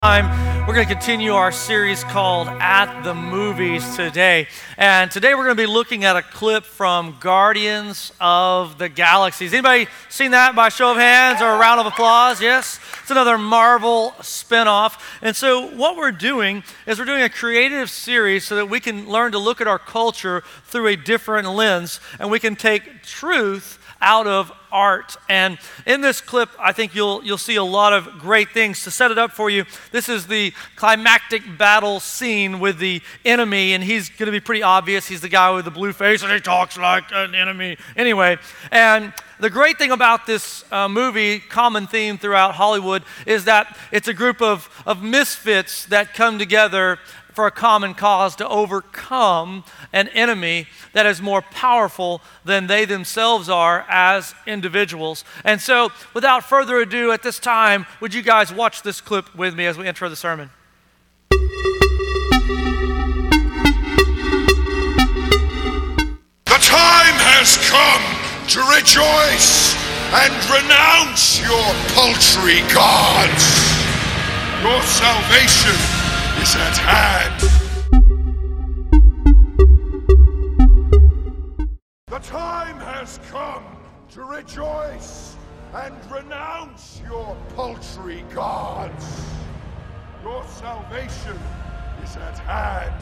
We're going to continue our series called At the Movies today. And today we're going to be looking at a clip from Guardians of the Galaxies. Anybody seen that by show of hands or a round of applause? Yes? It's another Marvel spinoff. And so what we're doing is we're doing a creative series so that we can learn to look at our culture through a different lens and we can take truth out of art. And in this clip, I think you'll see a lot of great things. To set it up for you, this is the climactic battle scene with the enemy, and he's going to be pretty obvious. He's the guy with the blue face, and he talks like an enemy. Anyway, and the great thing about this movie, common theme throughout Hollywood, is that it's a group of misfits that come together for a common cause to overcome an enemy that is more powerful than they themselves are as individuals. And so, without further ado, at this time, would you guys watch this clip with me as we intro the sermon? The time has come to rejoice and renounce your paltry gods. Your salvation is at hand. The time has come to rejoice and renounce your paltry gods. Your salvation is at hand.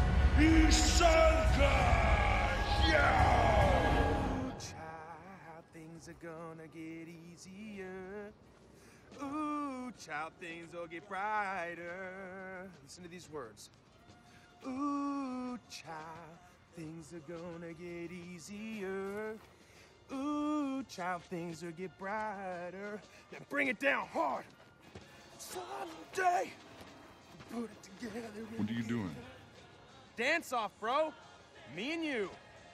Isanka! Ooh, child, things are gonna get easier. Ooh, child, things will get brighter. Listen to these words. Ooh, child, things are gonna get easier. Ooh, child, things will get brighter. Now bring it down hard. Someday, put it together. What are you doing? Dance off, bro. Me and you.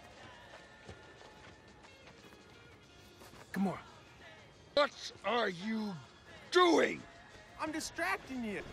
Come on. What are you doing? I'm distracting you.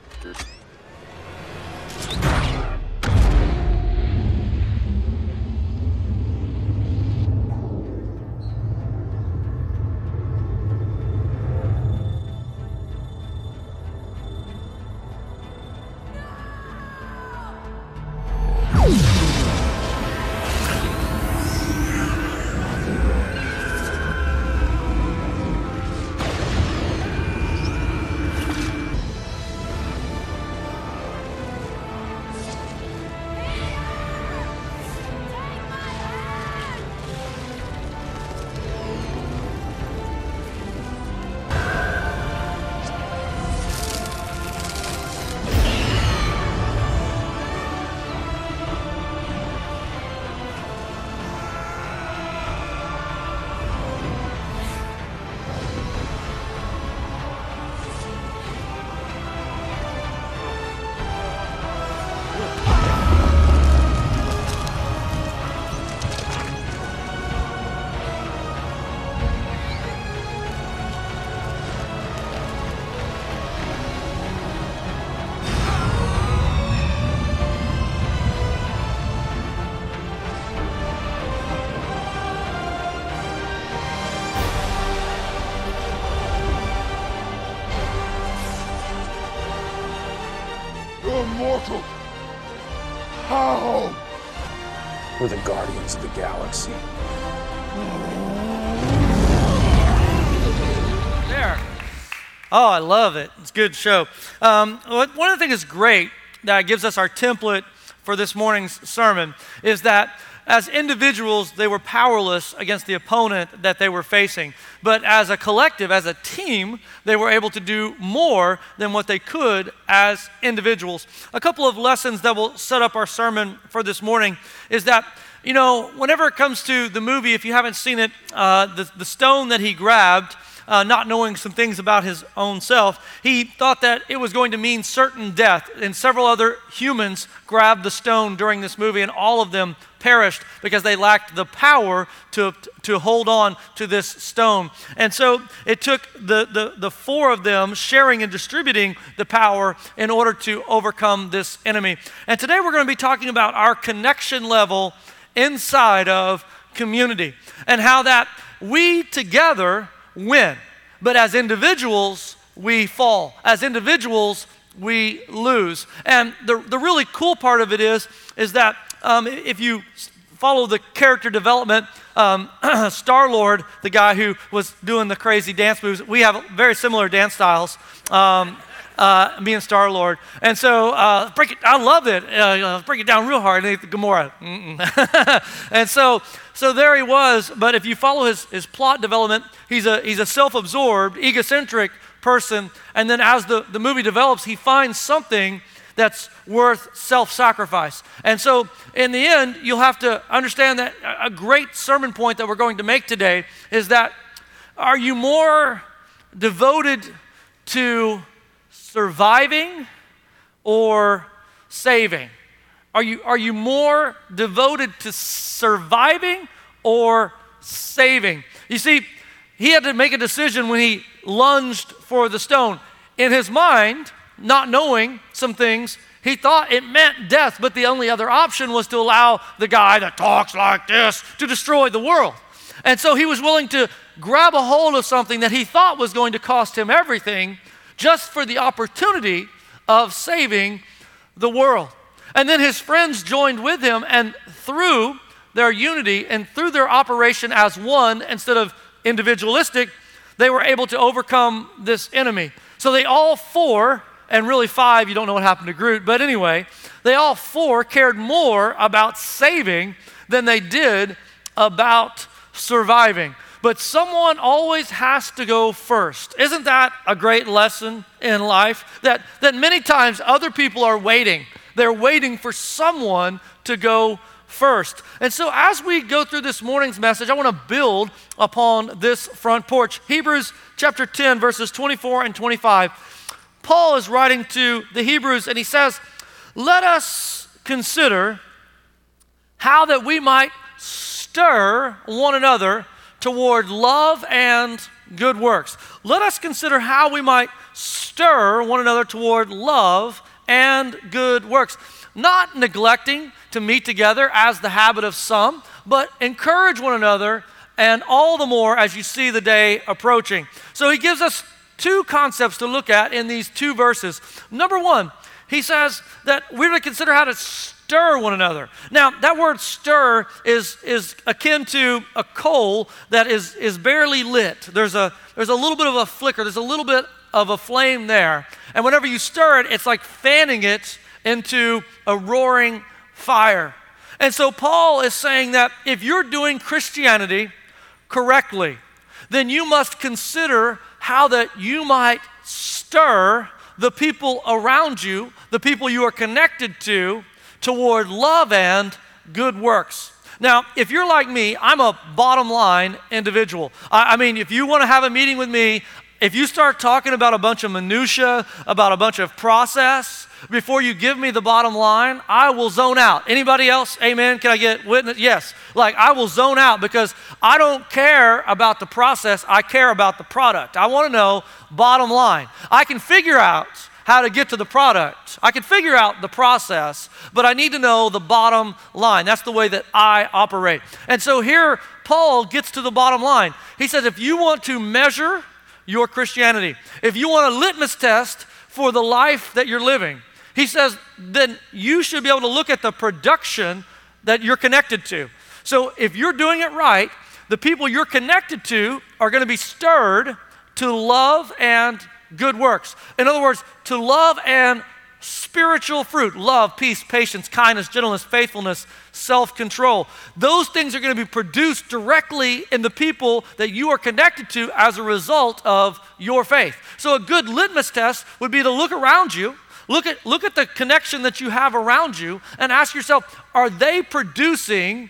You're mortal. How? We're the Guardians of the Galaxy. There. Oh, I love it. It's a good show. One of the things that's great that gives us our template for this morning's sermon is that as individuals, they were powerless against the opponent that they were facing. But as a collective, as a team, they were able to do more than what they could as individuals. A couple of lessons that will set up our sermon for this morning is that, you know, whenever it comes to the movie, if you haven't seen it, the stone that he grabbed, not knowing some things about his own self, he thought that it was going to mean certain death. And several other humans grabbed the stone during this movie, and all of them perished because they lacked the power to hold on to this stone. And so it took the four of them sharing and distributing the power in order to overcome this enemy. And today we're going to be talking about our connection level inside of community and how that we together win, but as individuals, we fall. As individuals, we lose. And the really cool part of it is that if you follow the character development, Star-Lord, the guy who was doing the crazy dance moves, we have very similar dance styles, me and Star-Lord. And so I love it. Break it down real hard underneath the Gamora. And so there he was. But if you follow his plot development, he's a self-absorbed, egocentric person. And then as the movie develops, he finds something that's worth self-sacrifice. And so in the end, you'll have to understand that a great sermon point that we're going to make today is that, are you more devoted to surviving or saving? Are you more devoted to surviving or saving? You see, he had to make a decision when he lunged for the stone. In his mind, not knowing some things, he thought it meant death, but the only other option was to allow the guy that talks like this to destroy the world. And so he was willing to grab a hold of something that he thought was going to cost him everything just for the opportunity of saving the world. And then his friends joined with him, and through their unity and through their operation as one instead of individualistic, they were able to overcome this enemy. So they all four, and really five, you don't know what happened to Groot, but anyway, they all four cared more about saving than they did about surviving. But someone always has to go first. Isn't that a great lesson in life? That many times other people are waiting. They're waiting for someone to go first. And so as we go through this morning's message, I want to build upon this front porch. Hebrews chapter 10, verses 24 and 25. Paul is writing to the Hebrews, and he says, let us consider how that we might stir one another toward love and good works. Let us consider how we might stir one another toward love and good works. Not neglecting to meet together as the habit of some, but encourage one another, and all the more as you see the day approaching. So he gives us two concepts to look at in these two verses. Number one, he says that we're to consider how to stir one another. Now, that word stir is akin to a coal that is barely lit. There's a little bit of a flicker. There's a little bit of a flame there. And whenever you stir it, it's like fanning it into a roaring fire. And so Paul is saying that if you're doing Christianity correctly, then you must consider how that you might stir the people around you, the people you are connected to, toward love and good works. Now, if you're like me, I'm a bottom line individual. I mean, if you want to have a meeting with me, if you start talking about a bunch of minutia, about a bunch of process, before you give me the bottom line, I will zone out. Anybody else? Amen? Can I get witness? Yes. Like, I will zone out because I don't care about the process. I care about the product. I want to know bottom line. I can figure out how to get to the product. I can figure out the process, but I need to know the bottom line. That's the way that I operate. And so here, Paul gets to the bottom line. He says, if you want to measure your Christianity, if you want a litmus test for the life that you're living, he says, then you should be able to look at the production that you're connected to. So if you're doing it right, the people you're connected to are going to be stirred to love and good works. In other words, to love and spiritual fruit. Love, peace, patience, kindness, gentleness, faithfulness, self-control. Those things are going to be produced directly in the people that you are connected to as a result of your faith. So a good litmus test would be to look around you, look at the connection that you have around you, and ask yourself, are they producing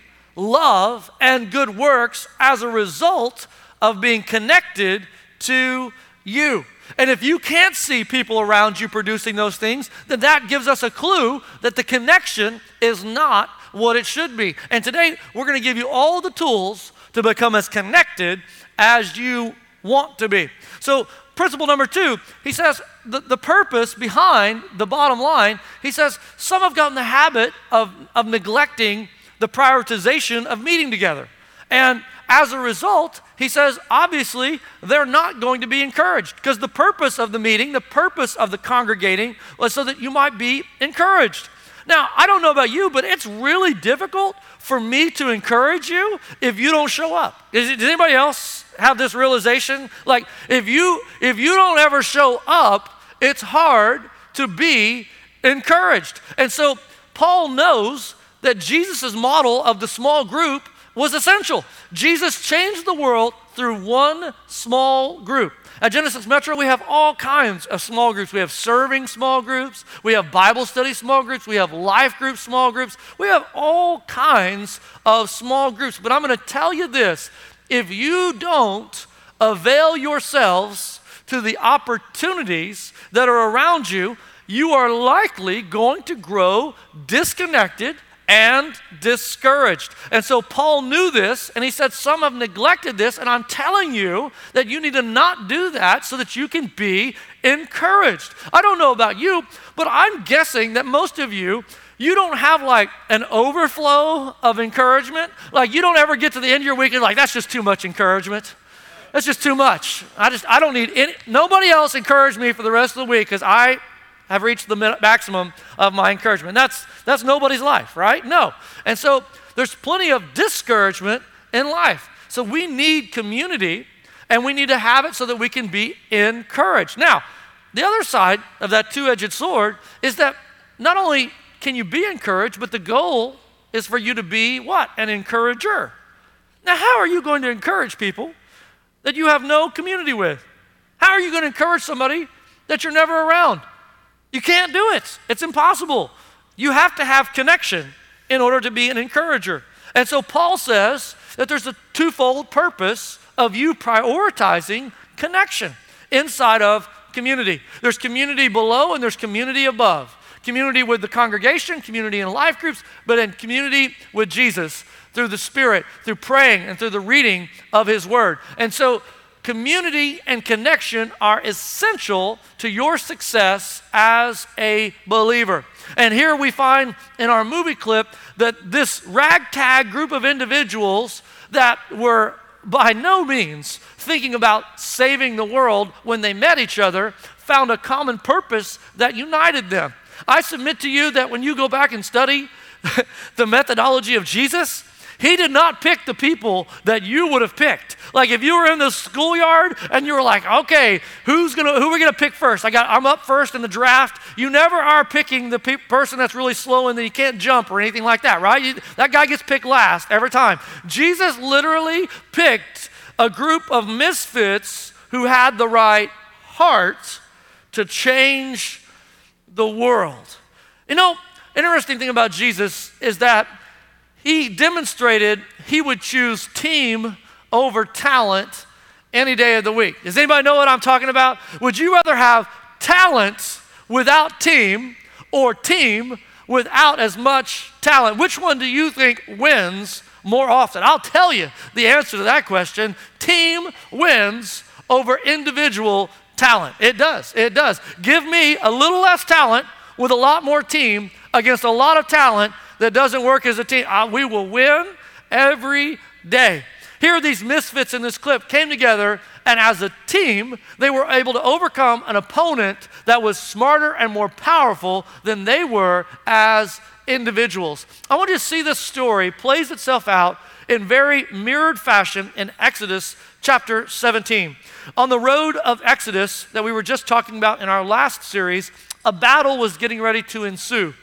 love and good works as a result of being connected to you? And if you can't see people around you producing those things, then that gives us a clue that the connection is not what it should be. And today, we're going to give you all the tools to become as connected as you want to be. So, principle number 2, he says the purpose behind the bottom line, he says some have gotten the habit of neglecting the prioritization of meeting together. And as a result, he says, obviously, they're not going to be encouraged because the purpose of the meeting, the purpose of the congregating was so that you might be encouraged. Now, I don't know about you, but it's really difficult for me to encourage you if you don't show up. Does anybody else have this realization? Like, if you don't ever show up, it's hard to be encouraged. And so Paul knows that Jesus' model of the small group was essential. Jesus changed the world through one small group. At Genesis Metro, we have all kinds of small groups. We have serving small groups. We have Bible study small groups. We have life group small groups. We have all kinds of small groups. But I'm going to tell you this. If you don't avail yourselves to the opportunities that are around you, you are likely going to grow disconnected and discouraged. And so Paul knew this, and he said, some have neglected this, and I'm telling you that you need to not do that so that you can be encouraged. I don't know about you, but I'm guessing that most of you don't have like an overflow of encouragement. Like you don't ever get to the end of your week and like, that's just too much encouragement. That's just too much. I don't need any, nobody else encourage me for the rest of the week because I have reached the maximum of my encouragement. That's nobody's life, right? No. And so there's plenty of discouragement in life. So we need community, and we need to have it so that we can be encouraged. Now, the other side of that two-edged sword is that not only can you be encouraged, but the goal is for you to be what? An encourager. Now, how are you going to encourage people that you have no community with? How are you going to encourage somebody that you're never around? You can't do it. It's impossible. You have to have connection in order to be an encourager. And so Paul says that there's a twofold purpose of you prioritizing connection inside of community. There's community below and there's community above. Community with the congregation, community in life groups, but in community with Jesus through the Spirit, through praying and through the reading of His Word. And so community and connection are essential to your success as a believer. And here we find in our movie clip that this ragtag group of individuals that were by no means thinking about saving the world when they met each other found a common purpose that united them. I submit to you that when you go back and study the methodology of Jesus, He did not pick the people that you would have picked. Like if you were in the schoolyard and you were like, okay, who are we gonna pick first? I'm up first in the draft. You never are picking the person that's really slow and that you can't jump or anything like that, right? That guy gets picked last every time. Jesus literally picked a group of misfits who had the right heart to change the world. You know, an interesting thing about Jesus is that He demonstrated He would choose team over talent any day of the week. Does anybody know what I'm talking about? Would you rather have talent without team or team without as much talent? Which one do you think wins more often? I'll tell you the answer to that question. Team wins over individual talent. It does. It does. Give me a little less talent with a lot more team against a lot of talent that doesn't work as a team. We will win every day. Here, these misfits in this clip came together, and as a team, they were able to overcome an opponent that was smarter and more powerful than they were as individuals. I want you to see this story plays itself out in very mirrored fashion in Exodus chapter 17. On the road of Exodus that we were just talking about in our last series, a battle was getting ready to ensue.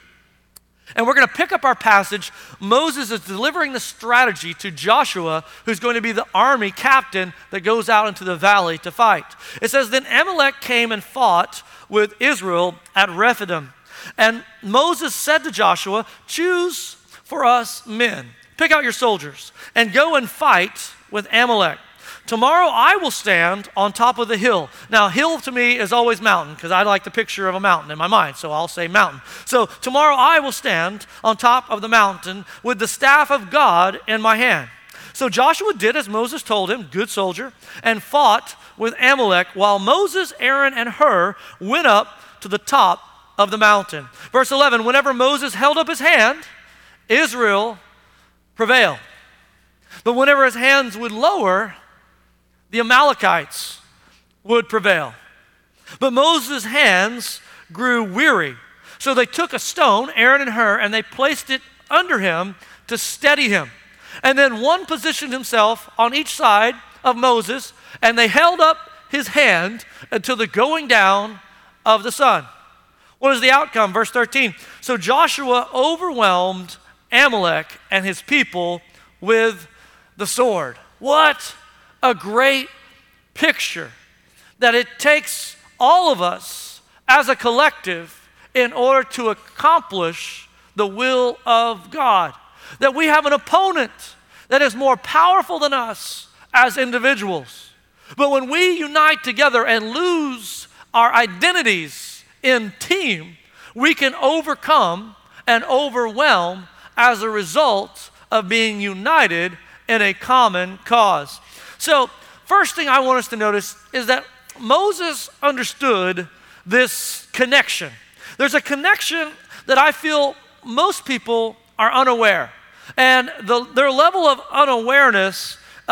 And we're going to pick up our passage. Moses is delivering the strategy to Joshua, who's going to be the army captain that goes out into the valley to fight. It says, then Amalek came and fought with Israel at Rephidim. And Moses said to Joshua, choose for us men, pick out your soldiers, and go and fight with Amalek. Tomorrow I will stand on top of the hill. Now, hill to me is always mountain because I like the picture of a mountain in my mind, so I'll say mountain. So tomorrow I will stand on top of the mountain with the staff of God in my hand. So Joshua did as Moses told him, good soldier, and fought with Amalek while Moses, Aaron, and Hur went up to the top of the mountain. Verse 11, whenever Moses held up his hand, Israel prevailed. But whenever his hands would lower, the Amalekites would prevail. But Moses' hands grew weary. So they took a stone, Aaron and Hur, and they placed it under him to steady him. And then one positioned himself on each side of Moses, and they held up his hand until the going down of the sun. What is the outcome? Verse 13. So Joshua overwhelmed Amalek and his people with the sword. What a great picture that it takes all of us as a collective in order to accomplish the will of God. That we have an opponent that is more powerful than us as individuals. But when we unite together and lose our identities in team, we can overcome and overwhelm as a result of being united in a common cause. So, first thing I want us to notice is that Moses understood this connection. There's a connection that I feel most people are unaware. And their level of unawareness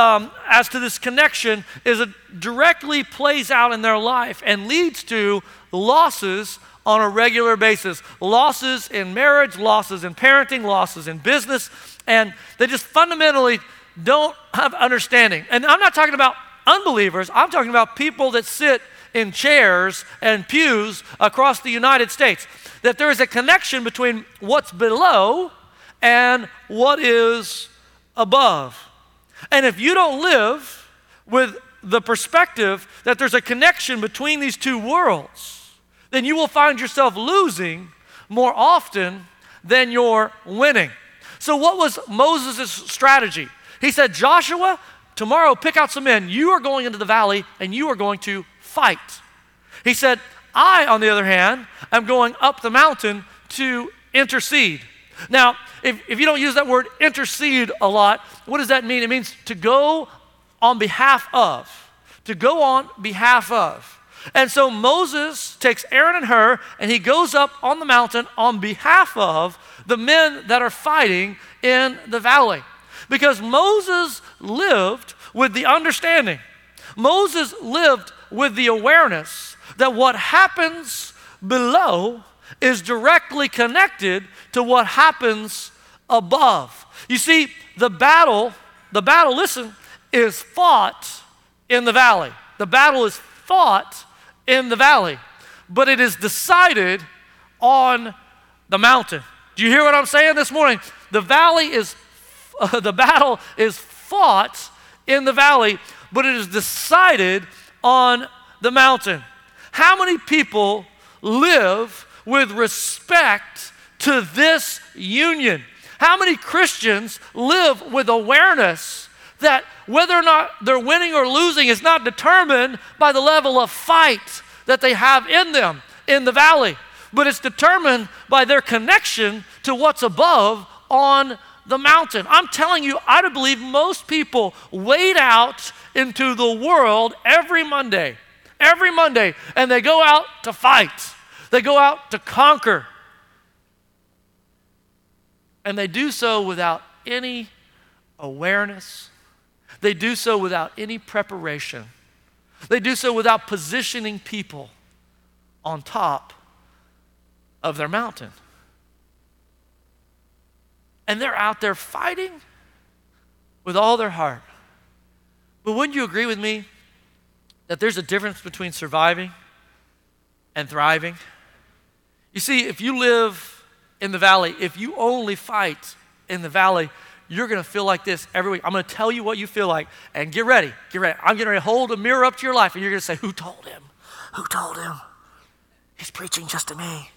as to this connection is it directly plays out in their life and leads to losses on a regular basis. Losses in marriage, losses in parenting, losses in business, and they just fundamentally don't have understanding. And I'm not talking about unbelievers, I'm talking about people that sit in chairs and pews across the United States. That there is a connection between what's below and what is above. And if you don't live with the perspective that there's a connection between these two worlds, then you will find yourself losing more often than you're winning. So what was Moses' strategy? He said, Joshua, tomorrow pick out some men. You are going into the valley and you are going to fight. He said, I, on the other hand, am going up the mountain to intercede. Now, if you don't use that word intercede a lot, what does that mean? It means to go on behalf of. To go on behalf of. And so Moses takes Aaron and Hur, and he goes up on the mountain on behalf of the men that are fighting in the valley. Because Moses lived with the understanding. Moses lived with the awareness that what happens below is directly connected to what happens above. You see, the battle, listen, is fought in the valley. The battle is fought in the valley, but it is decided on the mountain. Do you hear what I'm saying this morning? The battle is fought in the valley, but it is decided on the mountain. How many people live with respect to this union? How many Christians live with awareness that whether or not they're winning or losing is not determined by the level of fight that they have in them in the valley, but it's determined by their connection to what's above on the mountain? I'm telling you, I believe most people wade out into the world every Monday, and they go out to fight. They go out to conquer. And they do so without any awareness. They do so without any preparation. They do so without positioning people on top of their mountain. And they're out there fighting with all their heart. But wouldn't you agree with me that there's a difference between surviving and thriving? You see, if you live in the valley, if you only fight in the valley, you're going to feel like this every week. I'm going to tell you what you feel like, and get ready. I'm getting ready to hold a mirror up to your life, and you're going to say, who told him? Who told him? He's preaching just to me.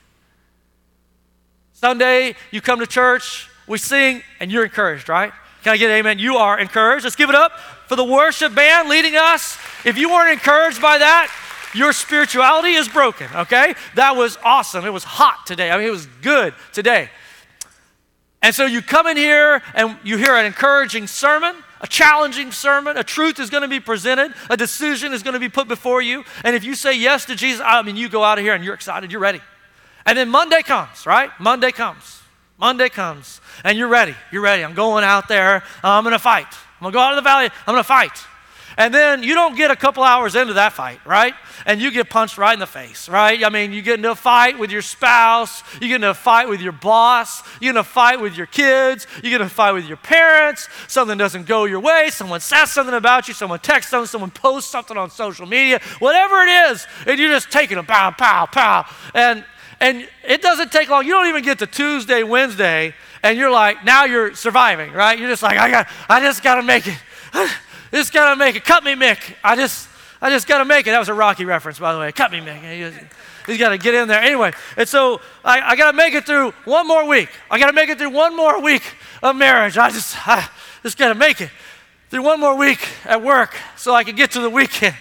Sunday, you come to church, we sing, and you're encouraged, right? Can I get an amen? You are encouraged. Let's give it up for the worship band leading us. If you weren't encouraged by that, your spirituality is broken, okay? That was awesome. It was hot today. I mean, it was good today. And so you come in here and you hear an encouraging sermon, a challenging sermon, a truth is going to be presented, a decision is going to be put before you. And if you say yes to Jesus, I mean, you go out of here and you're excited, you're ready. And then Monday comes, right? Monday comes, and you're ready. I'm going out there, I'm going to fight. I'm going to go out in the valley. I'm going to fight. And then you don't get a couple hours into that fight, right? And you get punched right in the face, right? I mean, you get into a fight with your spouse. You get into a fight with your boss. You get into a fight with your kids. You get into a fight with your parents. Something doesn't go your way. Someone says something about you. Someone texts something. Someone posts something on social media. Whatever it is, and you're just taking them, pow, pow, pow. And it doesn't take long. You don't even get to Tuesday, Wednesday, and you're like, now you're surviving, right? You're just like, I just got to make it. Just got to make it. Cut me, Mick. I just got to make it. That was a Rocky reference, by the way. Cut me, Mick. He's got to get in there. Anyway, and so I got to make it through one more week. I got to make it through one more week of marriage. I just got to make it through one more week at work so I can get to the weekend.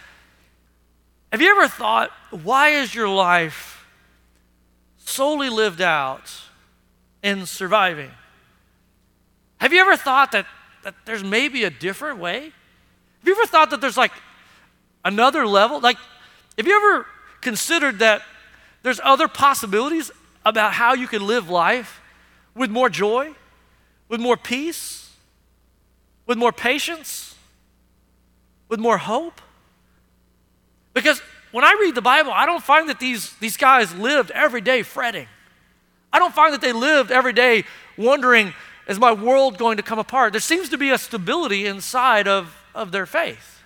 Have you ever thought, why is your life solely lived out in surviving? Have you ever thought that there's maybe a different way? Have you ever thought that there's like another level? Like, have you ever considered that there's other possibilities about how you can live life with more joy, with more peace, with more patience, with more hope? Because when I read the Bible, I don't find that these guys lived every day fretting. I don't find that they lived every day wondering, is my world going to come apart? There seems to be a stability inside of their faith.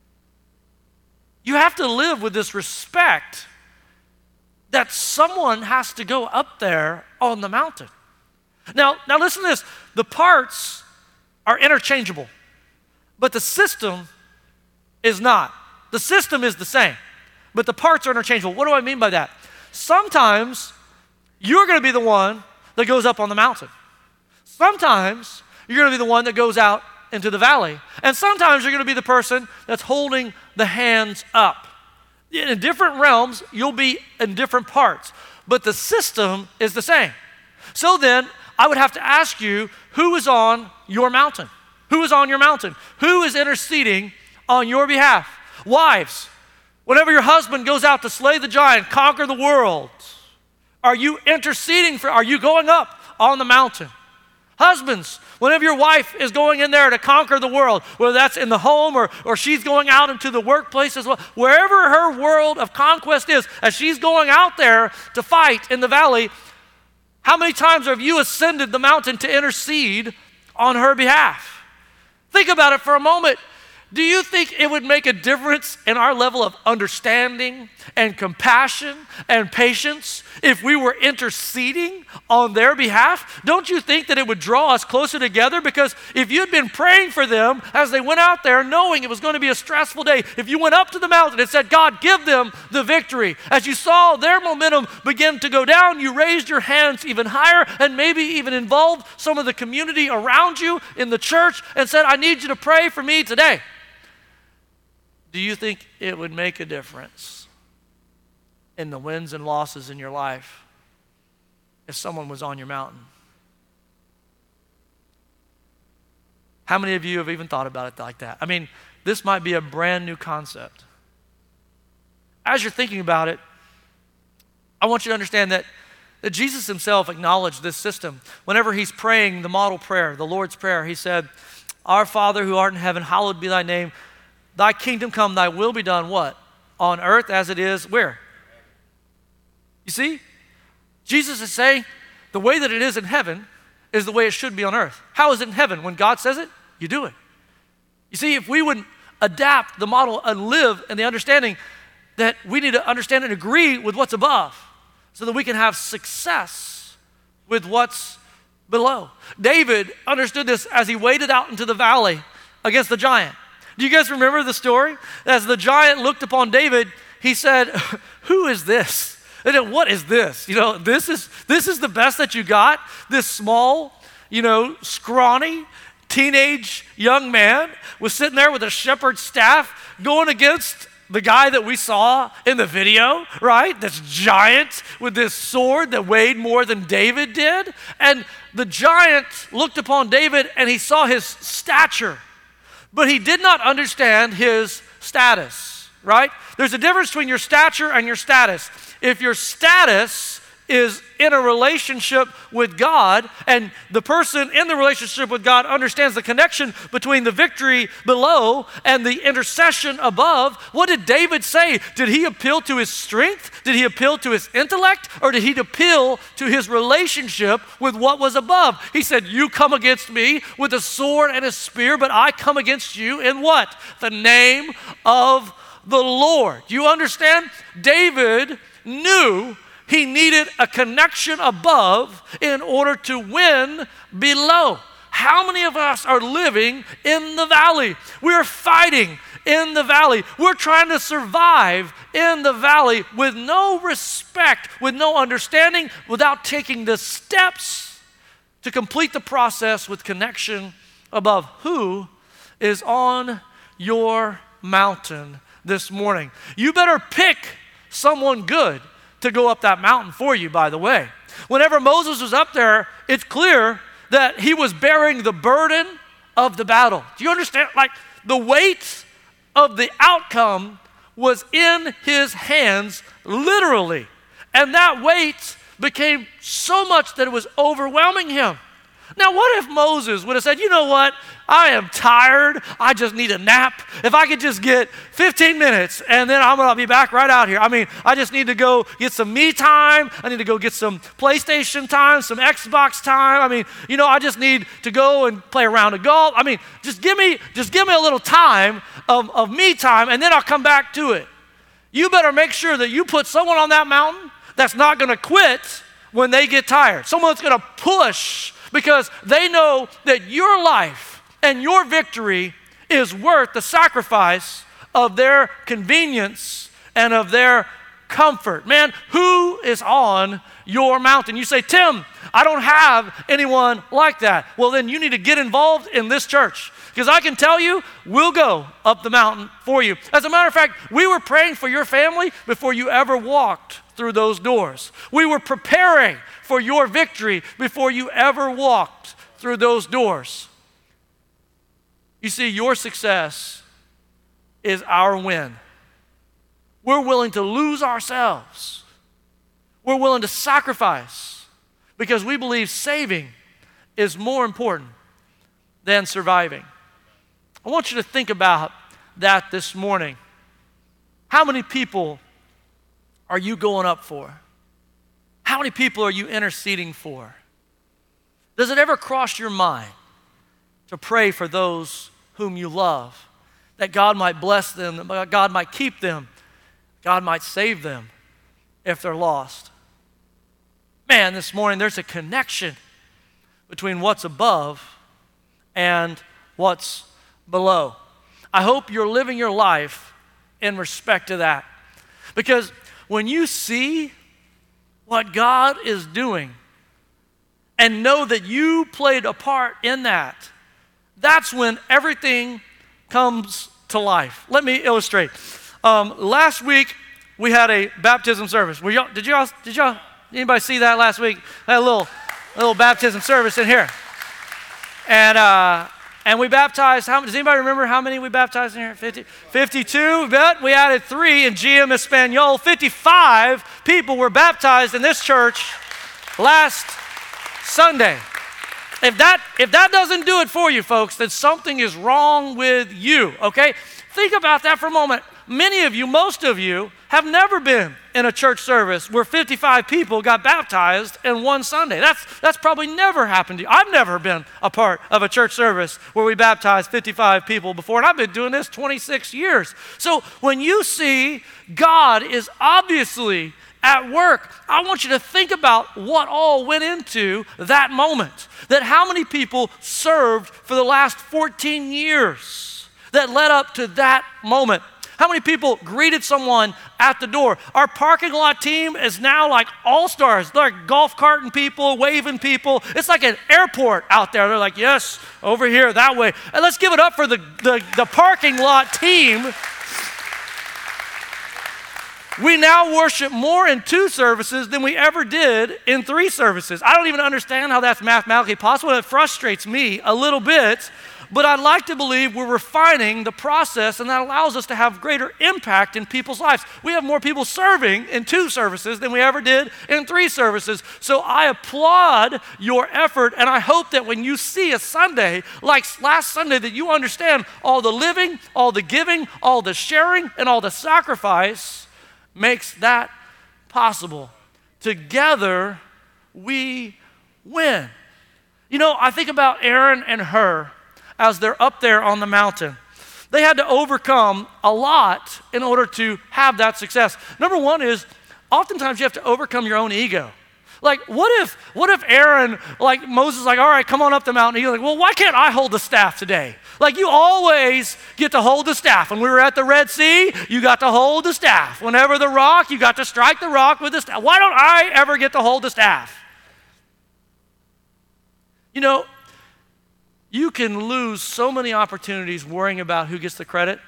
You have to live with this respect that someone has to go up there on the mountain. Now listen to this. The parts are interchangeable, but the system is not. The system is the same, but the parts are interchangeable. What do I mean by that? Sometimes you're going to be the one that goes up on the mountain. Sometimes you're going to be the one that goes out into the valley. And sometimes you're going to be the person that's holding the hands up. In different realms, you'll be in different parts. But the system is the same. So then, I would have to ask you, who is on your mountain? Who is on your mountain? Who is interceding on your behalf? Wives, whenever your husband goes out to slay the giant, conquer the world, are you interceding are you going up on the mountain? Husbands, whenever your wife is going in there to conquer the world, whether that's in the home or she's going out into the workplace as well, wherever her world of conquest is, as she's going out there to fight in the valley, how many times have you ascended the mountain to intercede on her behalf? Think about it for a moment. Do you think it would make a difference in our level of understanding and compassion and patience if we were interceding on their behalf? Don't you think that it would draw us closer together? Because if you'd been praying for them as they went out there knowing it was going to be a stressful day, if you went up to the mountain and said, God, give them the victory, as you saw their momentum begin to go down, you raised your hands even higher and maybe even involved some of the community around you in the church and said, I need you to pray for me today. Do you think it would make a difference in the wins and losses in your life if someone was on your mountain? How many of you have even thought about it like that? I mean, this might be a brand new concept. As you're thinking about it, I want you to understand that Jesus himself acknowledged this system. Whenever he's praying the model prayer, the Lord's Prayer, he said, Our Father who art in heaven, hallowed be thy name. Thy kingdom come, thy will be done, what? On earth as it is, where? You see? Jesus is saying the way that it is in heaven is the way it should be on earth. How is it in heaven? When God says it, you do it. You see, if we would adapt the model and live in the understanding that we need to understand and agree with what's above so that we can have success with what's below. David understood this as he waded out into the valley against the giant. Do you guys remember the story? As the giant looked upon David, he said, who is this? And then, what is this? You know, this is the best that you got? This small, scrawny, teenage young man was sitting there with a shepherd's staff going against the guy that we saw in the video, right? This giant with this sword that weighed more than David did. And the giant looked upon David and he saw his stature. But he did not understand his status, right? There's a difference between your stature and your status. If your status is in a relationship with God, and the person in the relationship with God understands the connection between the victory below and the intercession above, what did David say? Did he appeal to his strength? Did he appeal to his intellect? Or did he appeal to his relationship with what was above? He said, you come against me with a sword and a spear, but I come against you in what? The name of the Lord. You understand? David knew he needed a connection above in order to win below. How many of us are living in the valley? We're fighting in the valley. We're trying to survive in the valley with no respect, with no understanding, without taking the steps to complete the process with connection above. Who is on your mountain this morning? You better pick someone good to go up that mountain for you, by the way. Whenever Moses was up there, it's clear that he was bearing the burden of the battle. Do you understand? Like, the weight of the outcome was in his hands, literally. And that weight became so much that it was overwhelming him. Now, what if Moses would have said, you know what? I am tired. I just need a nap. If I could just get 15 minutes and then I'm going to be back right out here. I mean, I just need to go get some me time. I need to go get some PlayStation time, some Xbox time. I mean, you know, I just need to go and play a round of golf. I mean, just give me a little time of me time, and then I'll come back to it. You better make sure that you put someone on that mountain that's not going to quit when they get tired. Someone that's going to push, because they know that your life and your victory is worth the sacrifice of their convenience and of their comfort. Man, who is on your mountain? You say, Tim, I don't have anyone like that. Well, then you need to get involved in this church, because I can tell you, we'll go up the mountain for you. As a matter of fact, we were praying for your family before you ever walked through those doors. We were preparing for your victory before you ever walked through those doors. You see, your success is our win. We're willing to lose ourselves. We're willing to sacrifice because we believe saving is more important than surviving. I want you to think about that this morning. How many people are you going up for? How many people are you interceding for? Does it ever cross your mind to pray for those whom you love, that God might bless them, that God might keep them, God might save them if they're lost? Man, this morning there's a connection between what's above and what's below. I hope you're living your life in respect to that, because when you see what God is doing and know that you played a part in that, that's when everything comes to life. Let me illustrate. Last week we had a baptism service. Did y'all anybody see that last week? I had a little baptism service in here, and we baptized. Does anybody remember how many we baptized in here? 52. But we added 3 in GM Espanol. 55 people were baptized in this church last Sunday. If that doesn't do it for you, folks, then something is wrong with you, okay? Think about that for a moment. Many of you, most of you, have never been in a church service where 55 people got baptized in one Sunday. That's probably never happened to you. I've never been a part of a church service where we baptized 55 people before, and I've been doing this 26 years. So when you see God is obviously at work, I want you to think about what all went into that moment. That how many people served for the last 14 years that led up to that moment. How many people greeted someone at the door? Our parking lot team is now like all-stars. They're like golf carting people, waving people. It's like an airport out there. They're like, yes, over here, that way. And let's give it up for the parking lot team. We now worship more in 2 services than we ever did in 3 services. I don't even understand how that's mathematically possible. It frustrates me a little bit. but I'd like to believe we're refining the process, and that allows us to have greater impact in people's lives. We have more people serving in 2 services than we ever did in 3 services. So I applaud your effort, and I hope that when you see a Sunday like last Sunday, that you understand all the living, all the giving, all the sharing, and all the sacrifice makes that possible. Together, we win. You know, I think about Aaron and Hur as they're up there on the mountain. They had to overcome a lot in order to have that success. Number one is, oftentimes you have to overcome your own ego. Like, what if Aaron, like Moses, like, all right, come on up the mountain. He's like, well, why can't I hold the staff today? Like, you always get to hold the staff. When we were at the Red Sea, you got to hold the staff. Whenever the rock, you got to strike the rock with the staff. Why don't I ever get to hold the staff? You know, you can lose so many opportunities worrying about who gets the credit.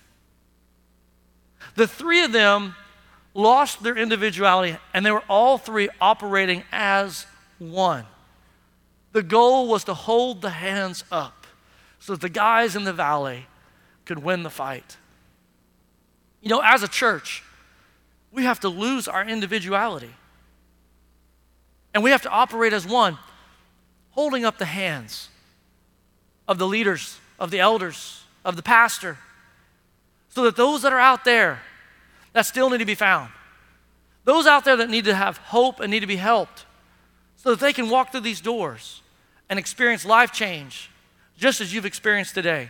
The 3 of them lost their individuality, and they were all 3 operating as one. The goal was to hold the hands up so that the guys in the valley could win the fight. You know, as a church, we have to lose our individuality, and we have to operate as one, holding up the hands of the leaders, of the elders, of the pastor, so that those that are out there that still need to be found, those out there that need to have hope and need to be helped, so that they can walk through these doors and experience life change, just as you've experienced today.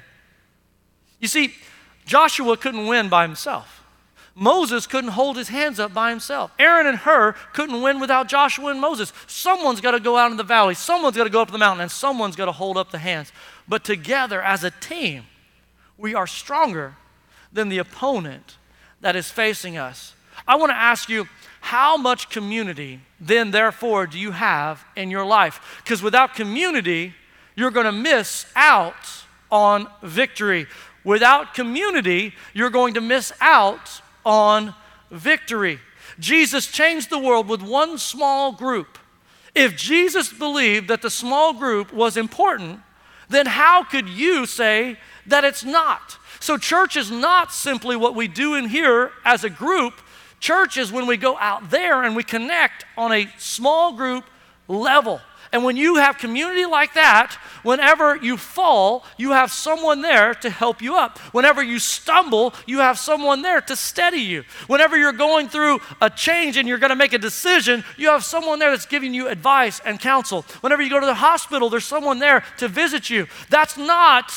You see, Joshua couldn't win by himself. Moses couldn't hold his hands up by himself. Aaron and Hur couldn't win without Joshua and Moses. Someone's got to go out in the valley. Someone's got to go up the mountain, and someone's got to hold up the hands. But together as a team, we are stronger than the opponent that is facing us. I want to ask you, how much community then, therefore, do you have in your life? Because without community, you're going to miss out on victory. Without community, you're going to miss out on victory. Jesus changed the world with one small group. If Jesus believed that the small group was important, then how could you say that it's not? So church is not simply what we do in here as a group. Church is when we go out there and we connect on a small group level. And when you have community like that, whenever you fall, you have someone there to help you up. Whenever you stumble, you have someone there to steady you. Whenever you're going through a change and you're going to make a decision, you have someone there that's giving you advice and counsel. Whenever you go to the hospital, there's someone there to visit you. That's not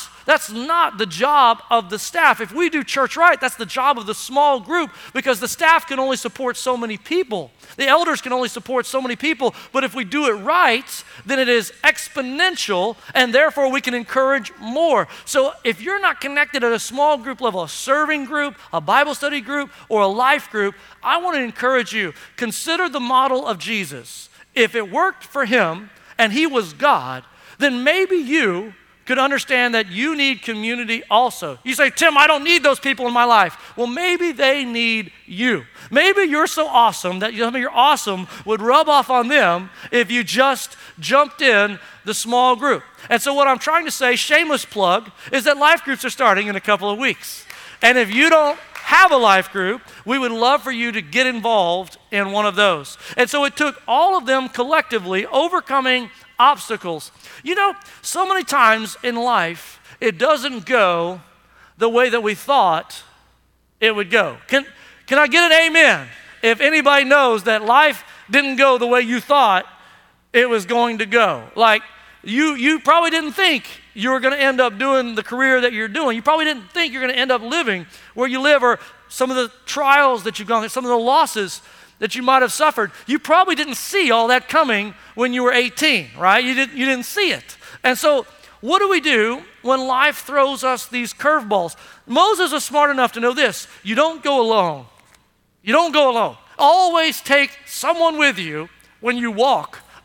the job of the staff. If we do church right, that's the job of the small group, because the staff can only support so many people. The elders can only support so many people, but if we do it right, then it is exponential, and therefore we can encourage more. So if you're not connected at a small group level, a serving group, a Bible study group, or a life group, I want to encourage you, consider the model of Jesus. If it worked for him and he was God, then maybe you could understand that you need community also. You say, Tim, I don't need those people in my life. Well, maybe they need you. Maybe you're so awesome that your awesome would rub off on them if you just jumped in the small group. And so what I'm trying to say, shameless plug, is that life groups are starting in a couple of weeks. And if you don't have a life group, we would love for you to get involved in one of those. And so it took all of them collectively overcoming obstacles. You know, so many times in life, it doesn't go the way that we thought it would go. Can I get an amen? If anybody knows that life didn't go the way you thought it was going to go. Like, you probably didn't think you were going to end up doing the career that you're doing. You probably didn't think you're going to end up living where you live, or some of the trials that you've gone through, some of the losses that you might have suffered. You probably didn't see all that coming when you were 18, right? You didn't see it. And so what do we do when life throws us these curveballs? Moses was smart enough to know this: you don't go alone. You don't go alone. Always take someone with you when you walk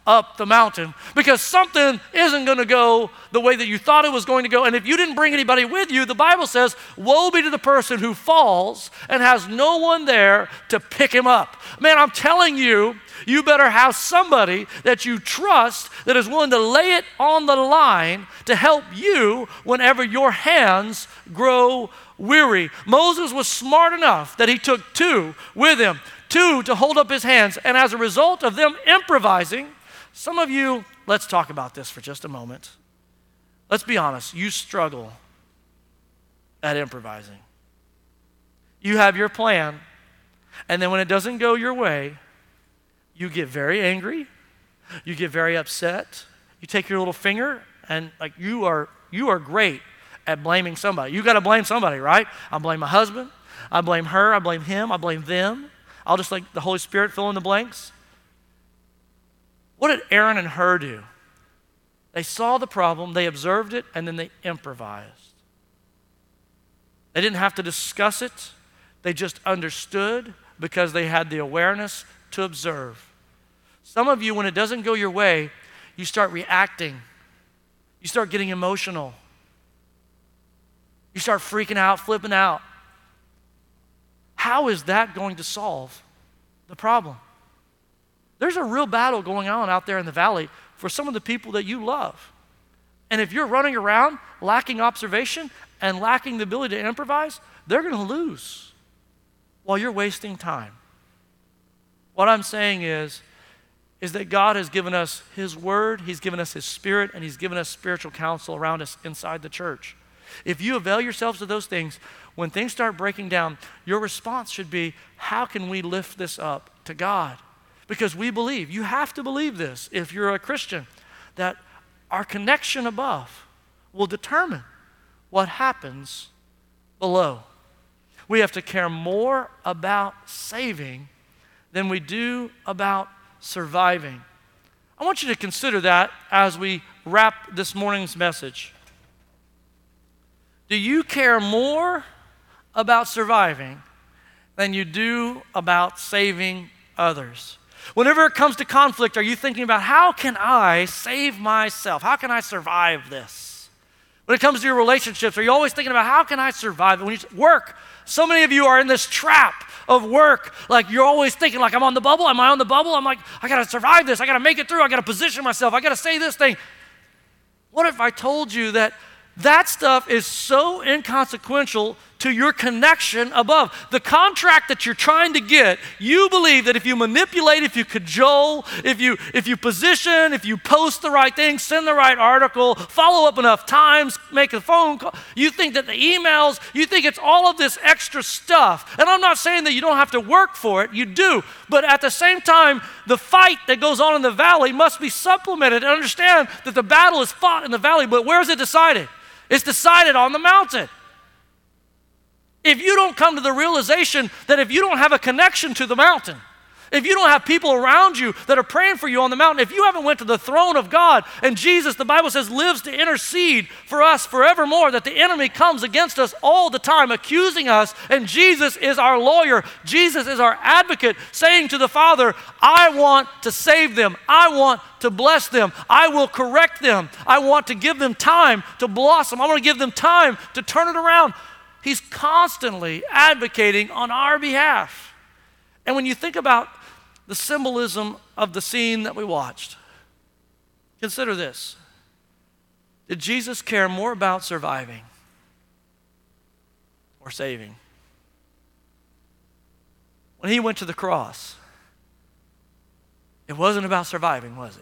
up the mountain because something isn't going to go the way that you thought it was going to go. And if you didn't bring anybody with you, the Bible says, woe be to the person who falls and has no one there to pick him up. Man, I'm telling you, you better have somebody that you trust that is willing to lay it on the line to help you whenever your hands grow weary. Moses was smart enough that he took two with him, two to hold up his hands. And as a result of them improvising, some of you, let's talk about this for just a moment. Let's be honest, you struggle at improvising. You have your plan, and then when it doesn't go your way, you get very angry, you get very upset, you take your little finger, and like you are great at blaming somebody. You got to blame somebody, right? I blame my husband, I blame her, I blame him, I blame them. I'll just let the Holy Spirit fill in the blanks. What did Aaron and Hur do? They saw the problem, they observed it, and then they improvised. They didn't have to discuss it. They just understood because they had the awareness to observe. Some of you, when it doesn't go your way, you start reacting. You start getting emotional. You start freaking out, flipping out. How is that going to solve the problem? There's a real battle going on out there in the valley for some of the people that you love. And if you're running around lacking observation and lacking the ability to improvise, they're going to lose while you're wasting time. What I'm saying is that God has given us His Word, He's given us His Spirit, and He's given us spiritual counsel around us inside the church. If you avail yourselves of those things, when things start breaking down, your response should be, how can we lift this up to God? Because we believe, you have to believe this if you're a Christian, that our connection above will determine what happens below. We have to care more about saving than we do about surviving. I want you to consider that as we wrap this morning's message. Do you care more about surviving than you do about saving others? Whenever it comes to conflict, are you thinking about how can I save myself? How can I survive this? When it comes to your relationships, are you always thinking about how can I survive it? When you work, so many of you are in this trap of work. Like you're always thinking like, I'm on the bubble. Am I on the bubble? I'm like, I got to survive this. I got to make it through. I got to position myself. I got to say this thing. What if I told you that stuff is so inconsequential to your connection above? The contract that you're trying to get, you believe that if you manipulate, if you cajole, if you position, if you post the right thing, send the right article, follow up enough times, make a phone call, you think that the emails, you think it's all of this extra stuff. And I'm not saying that you don't have to work for it, you do. But at the same time, the fight that goes on in the valley must be supplemented and understand that the battle is fought in the valley, but where is it decided? It's decided on the mountain. If you don't come to the realization that if you don't have a connection to the mountain, if you don't have people around you that are praying for you on the mountain, if you haven't went to the throne of God and Jesus, the Bible says, lives to intercede for us forevermore, that the enemy comes against us all the time, accusing us, and Jesus is our lawyer. Jesus is our advocate, saying to the Father, I want to save them. I want to bless them. I will correct them. I want to give them time to blossom. I want to give them time to turn it around. He's constantly advocating on our behalf. And when you think about the symbolism of the scene that we watched, consider this. Did Jesus care more about surviving or saving? When he went to the cross, it wasn't about surviving, was it?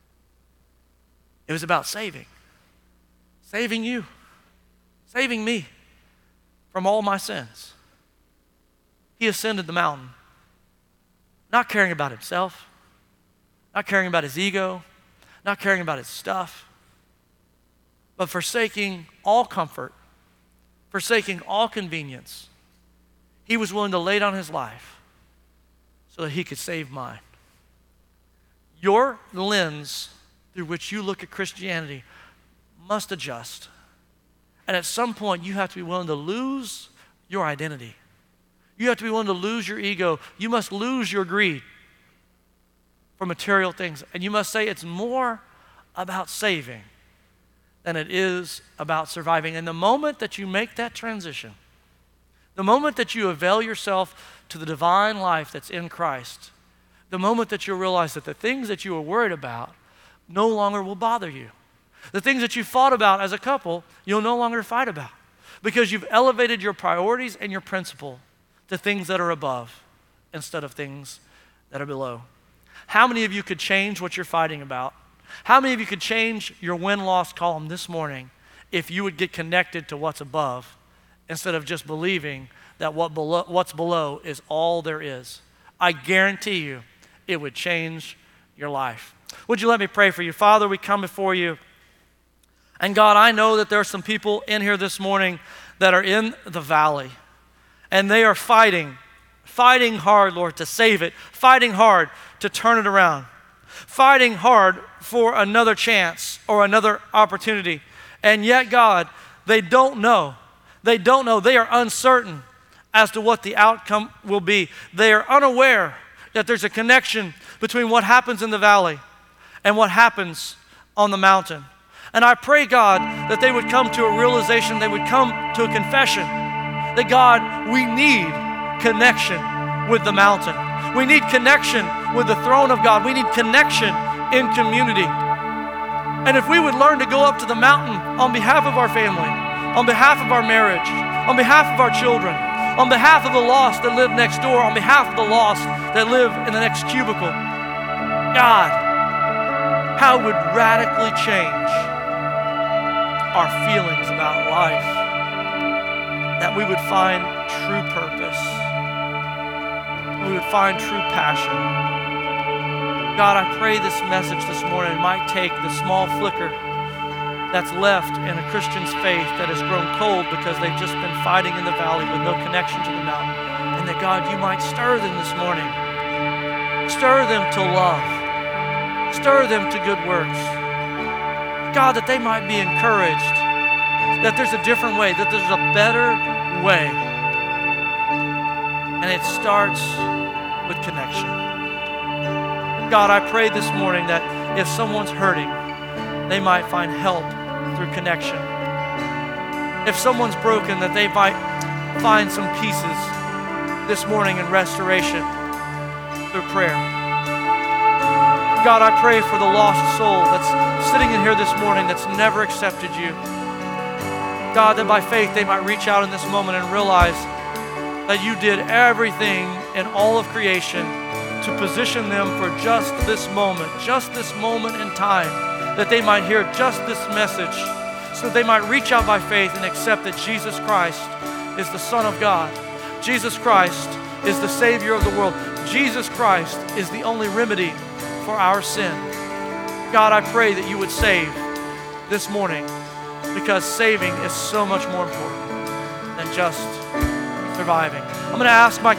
It was about saving. Saving you. Saving me from all my sins. He ascended the mountain, not caring about himself, not caring about his ego, not caring about his stuff, but forsaking all comfort, forsaking all convenience. He was willing to lay down his life so that he could save mine. Your lens through which you look at Christianity must adjust. And at some point, you have to be willing to lose your identity. You have to be willing to lose your ego. You must lose your greed. for material things. And you must say it's more about saving than it is about surviving. And the moment that you make that transition, the moment that you avail yourself to the divine life that's in Christ, the moment that you realize that the things that you were worried about no longer will bother you. The things that you fought about as a couple, you'll no longer fight about, because you've elevated your priorities and your principle to things that are above instead of things that are below. How many of you could change what you're fighting about? How many of you could change your win-loss column this morning if you would get connected to what's above instead of just believing that what's below is all there is? I guarantee you it would change your life. Would you let me pray for you? Father, we come before you. And God, I know that there are some people in here this morning that are in the valley, and they are fighting hard, Lord, to save it, fighting hard to turn it around, fighting hard for another chance or another opportunity. And yet, God, they don't know. They don't know. They are uncertain as to what the outcome will be. They are unaware that there's a connection between what happens in the valley and what happens on the mountain. And I pray, God, that they would come to a realization, they would come to a confession that, God, we need connection with the mountain. We need connection with the throne of God. We need connection in community. And if we would learn to go up to the mountain on behalf of our family, on behalf of our marriage, on behalf of our children, on behalf of the lost that live next door, on behalf of the lost that live in the next cubicle, God, how it would radically change our feelings about life, that we would find true purpose, we would find true passion. God, I pray this message this morning might take the small flicker that's left in a Christian's faith that has grown cold because they've just been fighting in the valley with no connection to the mountain, and that, God, you might stir them this morning. Stir them to love. Stir them to good works. God, that they might be encouraged that there's a different way, that there's a better way. And it starts with connection. God, I pray this morning that if someone's hurting, they might find help through connection. If someone's broken, that they might find some pieces this morning in restoration through prayer. God, I pray for the lost soul that's sitting in here this morning that's never accepted you. God, that by faith they might reach out in this moment and realize that you did everything in all of creation to position them for just this moment in time, that they might hear just this message, so that they might reach out by faith and accept that Jesus Christ is the Son of God. Jesus Christ is the Savior of the world. Jesus Christ is the only remedy for our sin. God, I pray that you would save this morning, because saving is so much more important than just surviving. I'm going to ask my